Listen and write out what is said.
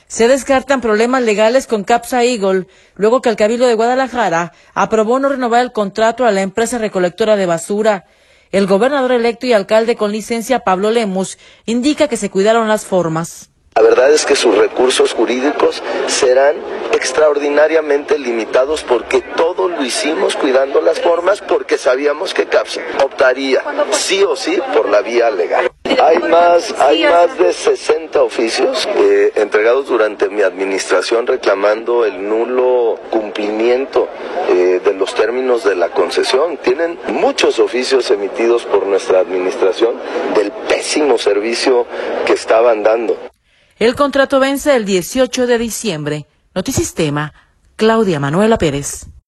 Se descartan problemas legales con Capsa Eagle, luego que el Cabildo de Guadalajara aprobó no renovar el contrato a la empresa recolectora de basura. El gobernador electo y alcalde con licencia, Pablo Lemus, indica que se cuidaron las formas. La verdad es que sus recursos jurídicos serán extraordinariamente limitados porque todo lo hicimos cuidando las formas porque sabíamos que Capsa optaría sí o sí por la vía legal. Hay más de 60 oficios entregados durante mi administración reclamando el nulo cumplimiento de los términos de la concesión. Tienen muchos oficios emitidos por nuestra administración del pésimo servicio que estaban dando. El contrato vence el 18 de diciembre. Notisistema, Claudia Manuela Pérez.